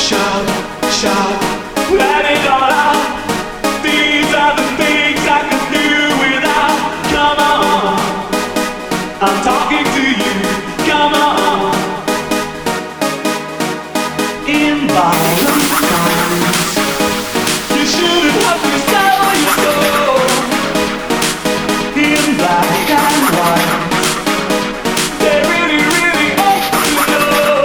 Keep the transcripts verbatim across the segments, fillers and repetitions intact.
shout, shout, let it all out. These are the things I could do without. Come on, I'm talking to you. Come on, in violent times, you shouldn't have to sell your soul. In black and white, they really, really ought to know.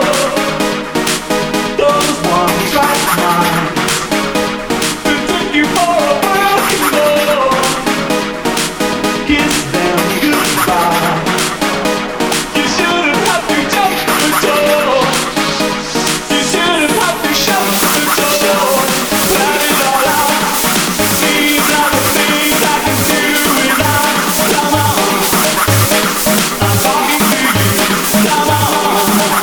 Those ones like mine, who took you for a broken boy, kiss them goodbye. You shouldn't have to jump the door. You shouldn't have to shut the door. Let it all out. These are the things I can do without. Come on, I'm talking to you. Come on,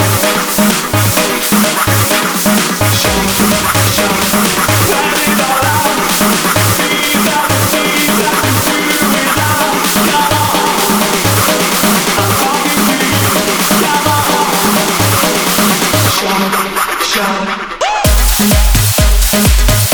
shout, shout, let it all out. These are the things I can do without. Come on, I'm talking to you. Come on, shout, shout.